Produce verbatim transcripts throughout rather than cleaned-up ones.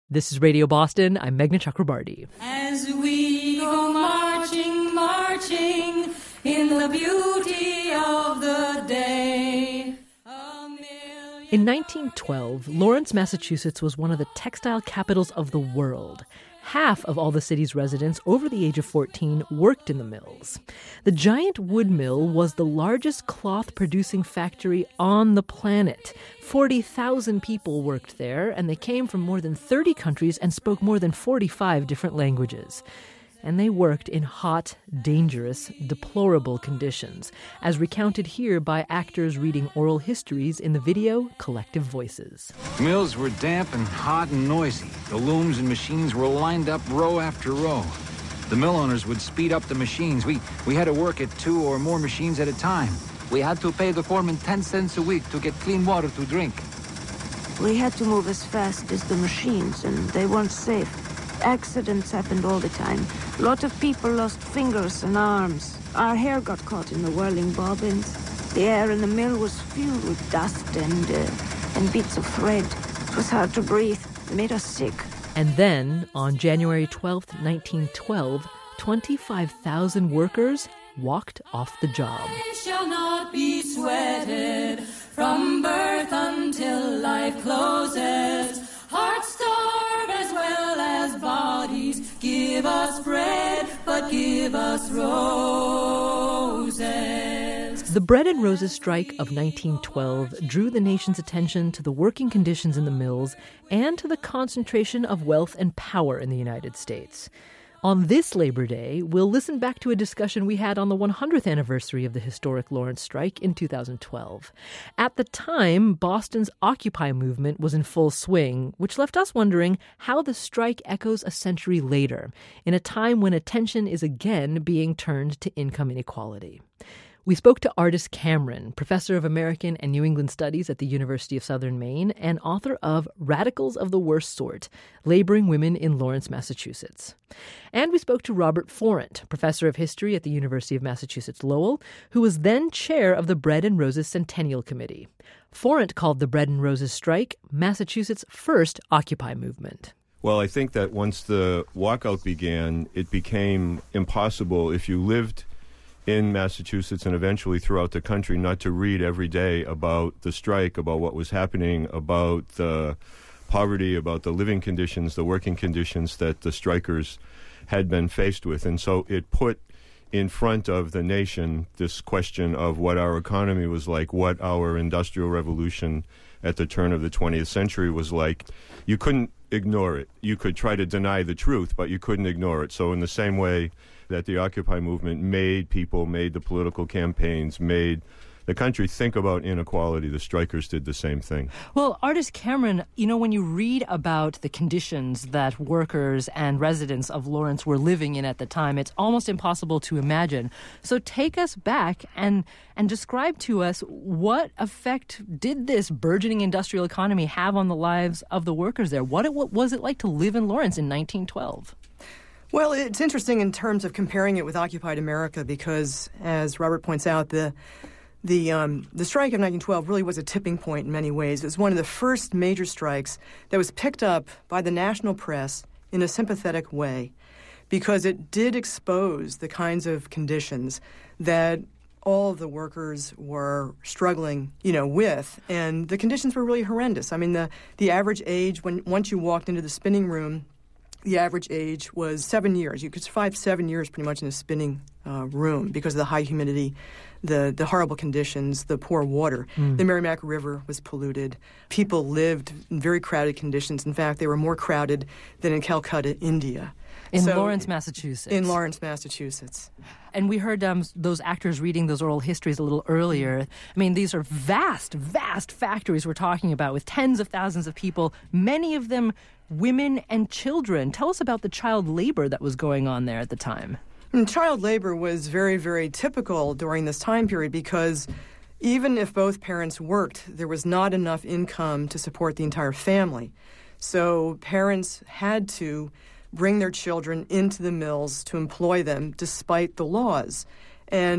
This is Radio Boston. I'm Meghna Chakrabarti. As we go marching, marching in the beauty of the day. In nineteen twelve, Lawrence, Massachusetts was one of the textile capitals of the world. Half of all the city's residents over the age of fourteen worked in the mills. The giant wood mill was the largest cloth-producing factory on the planet. forty thousand people worked there, and they came from more than thirty countries and spoke more than forty-five different languages. And they worked in hot, dangerous, deplorable conditions, as recounted here by actors reading oral histories in the video Collective Voices. The mills were damp and hot and noisy. The looms and machines were lined up row after row. The mill owners would speed up the machines. We, we had to work at two or more machines at a time. We had to pay the foreman ten cents a week to get clean water to drink. We had to move as fast as the machines, and they weren't safe. Accidents happened all the time. A lot of people lost fingers and arms. Our hair got caught in the whirling bobbins. The air in the mill was filled with dust and uh, and bits of thread. It was hard to breathe. It made us sick. And then, on January twelfth, nineteen twelve, twenty-five thousand workers walked off the job. It shall not be sweated from birth until life closes. Hearts starve as well as bodies. Give us bread, but give us roses. The Bread and Roses strike of nineteen twelve drew the nation's attention to the working conditions in the mills and to the concentration of wealth and power in the United States. On this Labor Day, we'll listen back to a discussion we had on the one hundredth anniversary of the historic Lawrence strike in two thousand twelve. At the time, Boston's Occupy movement was in full swing, which left us wondering how the strike echoes a century later, in a time when attention is again being turned to income inequality. We spoke to Ardis Cameron, professor of American and New England Studies at the University of Southern Maine and author of Radicals of the Worst Sort, Laboring Women in Lawrence, Massachusetts. And we spoke to Robert Forant, professor of history at the University of Massachusetts Lowell, who was then chair of the Bread and Roses Centennial Committee. Forant called the Bread and Roses strike Massachusetts' first Occupy movement. Well, I think that once the walkout began, it became impossible if you lived in Massachusetts and eventually throughout the country not to read every day about the strike, about what was happening, about the poverty, about the living conditions, the working conditions that the strikers had been faced with. And so it put in front of the nation this question of what our economy was like, what our industrial revolution at the turn of the twentieth century was like. You couldn't ignore it. You could try to deny the truth, but you couldn't ignore it. So in the same way that the Occupy movement made people, made the political campaigns, made the country think about inequality, the strikers did the same thing. Well, Ardis Cameron, you know, when you read about the conditions that workers and residents of Lawrence were living in at the time, it's almost impossible to imagine. So take us back and and describe to us what effect did this burgeoning industrial economy have on the lives of the workers there? What, it, what was it like to live in Lawrence in nineteen twelve? Well, it's interesting in terms of comparing it with occupied America because, as Robert points out, the the um, the strike of nineteen twelve really was a tipping point in many ways. It was one of the first major strikes that was picked up by the national press in a sympathetic way because it did expose the kinds of conditions that all of the workers were struggling, you know, with. And the conditions were really horrendous. I mean, the, the average age, when once you walked into the spinning room, the average age was seven years. You could survive seven years pretty much in a spinning uh, room because of the high humidity, the, the horrible conditions, the poor water. Mm. The Merrimack River was polluted. People lived in very crowded conditions. In fact, they were more crowded than in Calcutta, India. In so, Lawrence, Massachusetts. In Lawrence, Massachusetts. And we heard um, those actors reading those oral histories a little earlier. I mean, these are vast, vast factories we're talking about with tens of thousands of people, many of them women and children. Tell us about the child labor that was going on there at the time. And child labor was very, very typical during this time period because even if both parents worked, there was not enough income to support the entire family. So parents had to bring their children into the mills to employ them despite the laws. And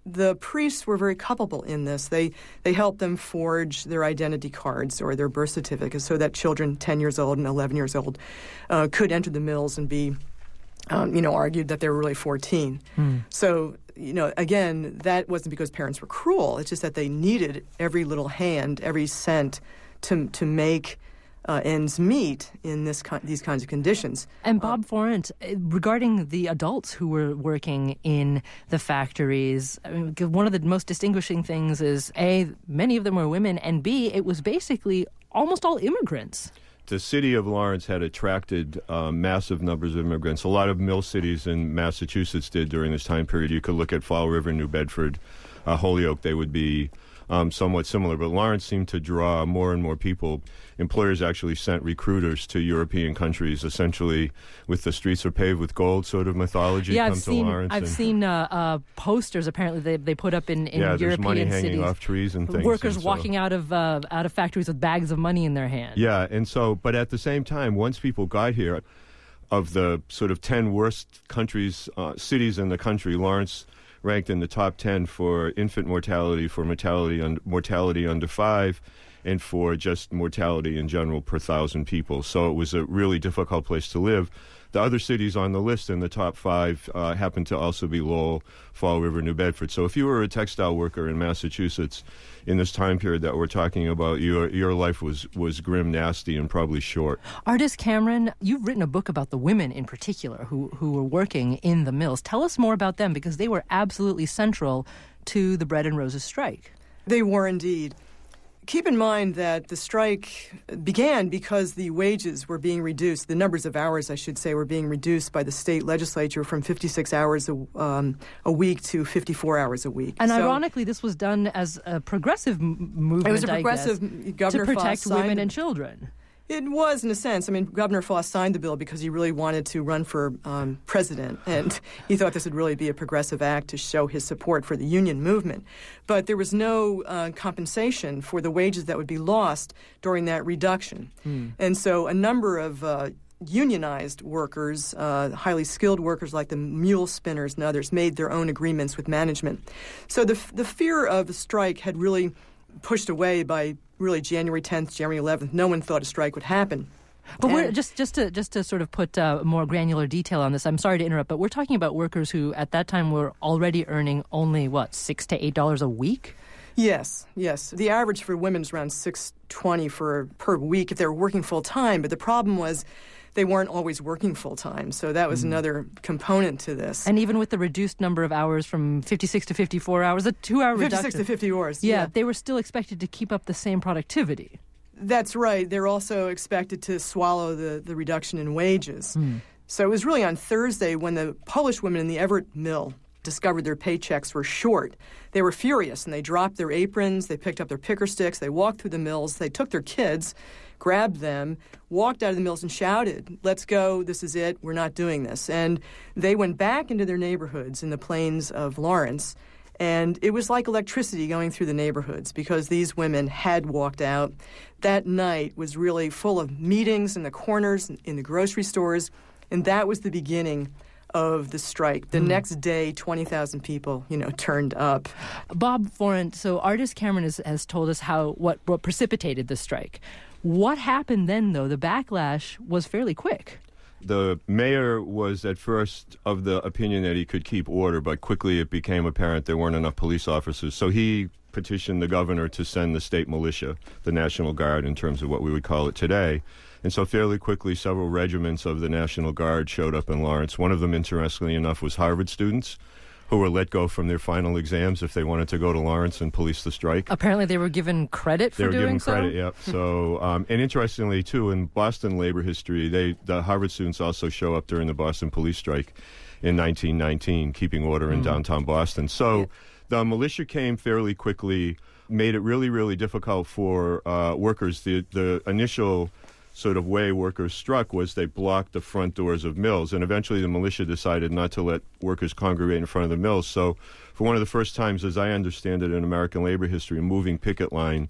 the priests were very culpable in this. They they helped them forge their identity cards or their birth certificates so that children ten years old and eleven years old uh, could enter the mills and be, um, you know, argued that they were really fourteen. Mm. So, you know, again, that wasn't because parents were cruel. It's just that they needed every little hand, every cent to to make Uh, ends meet in this ki- these kinds of conditions. And Bob uh, Forant, regarding the adults who were working in the factories, I mean, one of the most distinguishing things is, A, many of them were women, and B, it was basically almost all immigrants. The city of Lawrence had attracted uh, massive numbers of immigrants. A lot of mill cities in Massachusetts did during this time period. You could look at Fall River, New Bedford, uh, Holyoke. They would be um, somewhat similar. But Lawrence seemed to draw more and more people. Employers actually sent recruiters to European countries, essentially with the streets are paved with gold sort of mythology. Yeah, come I've to seen Lawrence I've seen uh, uh, posters. Apparently, they they put up in, in yeah, European there's money cities. hanging off trees and things. Workers and so, walking out of uh, out of factories with bags of money in their hand. Yeah, and so, but at the same time, once people got here, of the sort of ten worst countries, uh, cities in the country, Lawrence ranked in the top ten for infant mortality, for mortality un- mortality under five, and for just mortality in general per thousand people. So it was a really difficult place to live. The other cities on the list in the top five uh, happened to also be Lowell, Fall River, New Bedford. So if you were a textile worker in Massachusetts in this time period that we're talking about, your your life was, was grim, nasty, and probably short. Ardis Cameron, you've written a book about the women in particular who, who were working in the mills. Tell us more about them, because they were absolutely central to the Bread and Roses strike. They were indeed. Keep in mind that the strike began because the wages were being reduced. The numbers of hours, I should say, were being reduced by the state legislature from fifty-six hours a, um, a week to fifty-four hours a week. And so, ironically, this was done as a progressive m- movement, It was a progressive I guess, Governor to protect Foss women signed, and children. It was, in a sense. I mean, Governor Foss signed the bill because he really wanted to run for um, president, and he thought this would really be a progressive act to show his support for the union movement. But there was no uh, compensation for the wages that would be lost during that reduction. Mm. And so a number of uh, unionized workers, uh, highly skilled workers like the mule spinners and others, made their own agreements with management. So the, the fear of a strike had really pushed away by really January tenth, January eleventh. No one thought a strike would happen. But we're, just just to just to sort of put uh, more granular detail on this, I'm sorry to interrupt, but we're talking about workers who at that time were already earning only, what, six to eight dollars a week? Yes, yes. The average for women is around six twenty for per week if they were working full time. But the problem was they weren't always working full time, so that was mm. another component to this. And even with the reduced number of hours from fifty-six to fifty-four hours, a two-hour reduction. fifty-six to fifty hours. Yeah, yeah, they were still expected to keep up the same productivity. That's right. They're also expected to swallow the, the reduction in wages. Mm. So it was really on Thursday when the Polish women in the Everett mill discovered their paychecks were short. They were furious, and they dropped their aprons, they picked up their picker sticks, they walked through the mills, they took their kids, grabbed them, walked out of the mills and shouted, "Let's go, this is it, we're not doing this." And they went back into their neighborhoods in the plains of Lawrence, and it was like electricity going through the neighborhoods because these women had walked out. That night was really full of meetings in the corners, in the grocery stores, and that was the beginning of the strike. The mm. next day, twenty thousand people, you know, turned up. Bob Forant, so Ardis Cameron has, has told us how what, what precipitated the strike. What happened then, though? The backlash was fairly quick. The mayor was at first of the opinion that he could keep order, but quickly it became apparent there weren't enough police officers. So he petitioned the governor to send the state militia, the National Guard in terms of what we would call it today. And so fairly quickly, several regiments of the National Guard showed up in Lawrence. One of them, interestingly enough, was Harvard students who were let go from their final exams if they wanted to go to Lawrence and police the strike. Apparently they were given credit for doing so? They were given credit, yeah. So, um, and interestingly, too, in Boston labor history, they the Harvard students also show up during the Boston police strike in nineteen nineteen, keeping order in mm. downtown Boston. So yeah. The militia came fairly quickly, made it really, really difficult for uh, workers. The, the initial sort of way workers struck was they blocked the front doors of mills, and eventually the militia decided not to let workers congregate in front of the mills. So for one of the first times, as I understand it, in American labor history, a moving picket line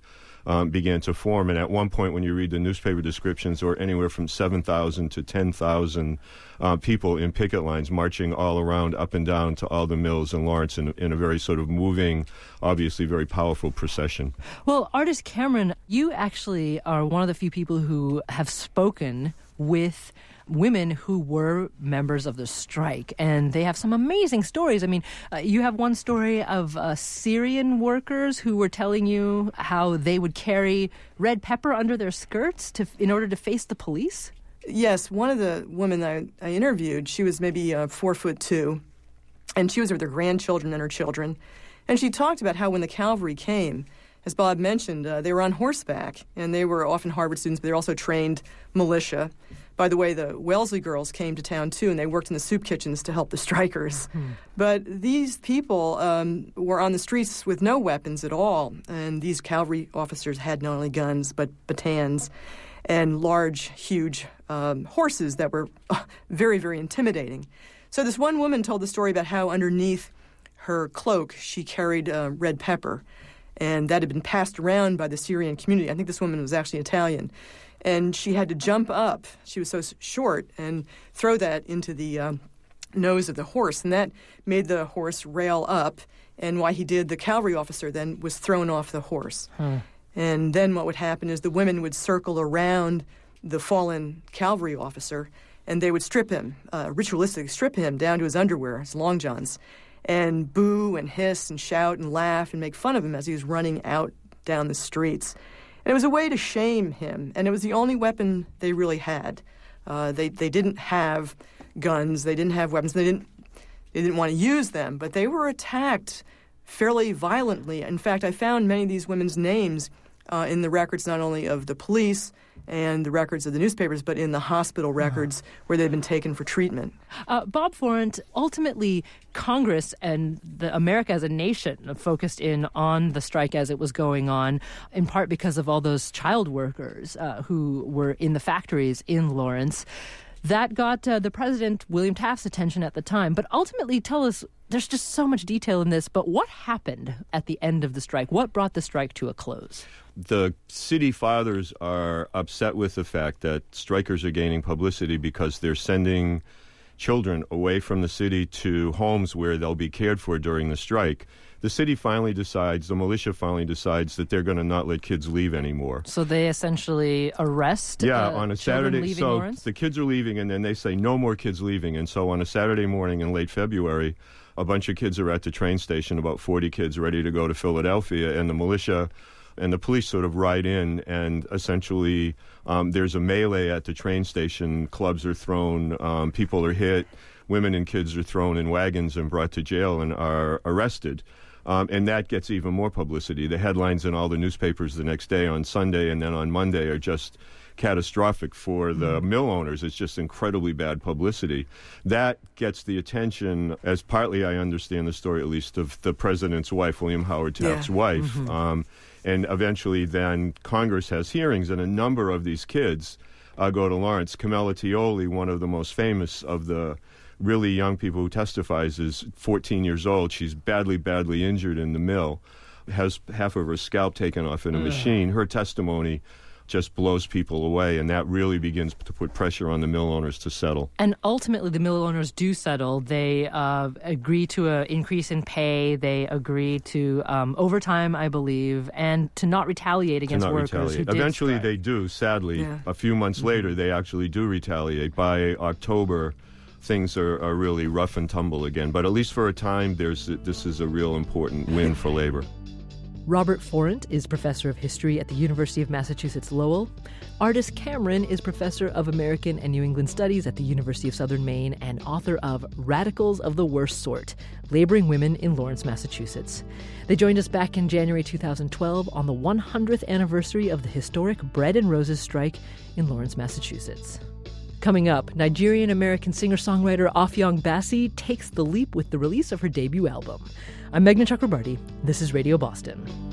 um, began to form. And at one point, when you read the newspaper descriptions, there were anywhere from seven thousand to ten thousand uh, people in picket lines marching all around, up and down to all the mills in Lawrence in, in a very sort of moving, obviously very powerful procession. Well, Artist Cameron, you actually are one of the few people who have spoken with women who were members of the strike, and they have some amazing stories. I mean, uh, you have one story of uh, Syrian workers who were telling you how they would carry red pepper under their skirts to in order to face the police? Yes, one of the women I, I interviewed, she was maybe uh, four foot two, and she was with her grandchildren and her children, and she talked about how when the cavalry came, as Bob mentioned, uh, they were on horseback, and they were often Harvard students, but they were also trained militia. By the way, the Wellesley girls came to town, too, and they worked in the soup kitchens to help the strikers. Mm-hmm. But these people um, were on the streets with no weapons at all, and these cavalry officers had not only guns, but batons and large, huge um, horses that were uh, very, very intimidating. So this one woman told the story about how underneath her cloak she carried uh, red pepper, and that had been passed around by the Syrian community. I think this woman was actually Italian. And she had to jump up, she was so short, and throw that into the um, nose of the horse. And that made the horse rail up. And while he did, the cavalry officer then was thrown off the horse. Hmm. And then what would happen is the women would circle around the fallen cavalry officer, and they would strip him, uh, ritualistically strip him down to his underwear, his long johns, and boo and hiss and shout and laugh and make fun of him as he was running out down the streets. And it was a way to shame him, and it was the only weapon they really had. Uh, they they didn't have guns, they didn't have weapons, they didn't they didn't want to use them, but they were attacked fairly violently. In fact, I found many of these women's names uh, in the records not only of the police and the records of the newspapers, but in the hospital records uh-huh. where they'd been taken for treatment. Uh, Bob Forant, ultimately, Congress and the America as a nation focused in on the strike as it was going on, in part because of all those child workers uh, who were in the factories in Lawrence. That got uh, the president, William Taft's, attention at the time. But ultimately, tell us, there's just so much detail in this, but what happened at the end of the strike? What brought the strike to a close? The city fathers are upset with the fact that strikers are gaining publicity because they're sending children away from the city to homes where they'll be cared for during the strike. The city finally decides, the militia finally decides that they're going to not let kids leave anymore. So they essentially arrest Yeah, uh, on a children Saturday. leaving So Lawrence? The kids are leaving, and then they say no more kids leaving. And so on a Saturday morning in late February, a bunch of kids are at the train station, about forty kids ready to go to Philadelphia, and the militia and the police sort of ride in, and essentially um, there's a melee at the train station. Clubs are thrown, um, people are hit, women and kids are thrown in wagons and brought to jail and are arrested. Um, and that gets even more publicity. The headlines in all the newspapers the next day on Sunday and then on Monday are just catastrophic for the mm-hmm. mill owners. It's just incredibly bad publicity. That gets the attention, as partly I understand the story at least, of the president's wife, William Howard Taft's yeah. wife. Mm-hmm. Um, and eventually then Congress has hearings, and a number of these kids uh, go to Lawrence. Camilla Tioli, one of the most famous of the really young people who testifies, is fourteen years old. She's badly, badly injured in the mill, has half of her scalp taken off in a Ugh. machine. Her testimony just blows people away, and that really begins to put pressure on the mill owners to settle. And ultimately, the mill owners do settle. They uh, agree to an increase in pay. They agree to um, overtime, I believe, and to not retaliate against to not workers retaliate. who did Eventually, strike. they do, sadly. Yeah. A few months mm-hmm. later, they actually do retaliate. By October, things are, are really rough and tumble again. But at least for a time, there's this is a real important win for labor. Robert Forant is professor of history at the University of Massachusetts Lowell. Artist Cameron is professor of American and New England Studies at the University of Southern Maine and author of Radicals of the Worst Sort, Laboring Women in Lawrence, Massachusetts. They joined us back in January two thousand twelve on the one hundredth anniversary of the historic Bread and Roses strike in Lawrence, Massachusetts. Coming up, Nigerian-American singer-songwriter Afyang Bassi takes the leap with the release of her debut album. I'm Meghna Chakrabarti. This is Radio Boston.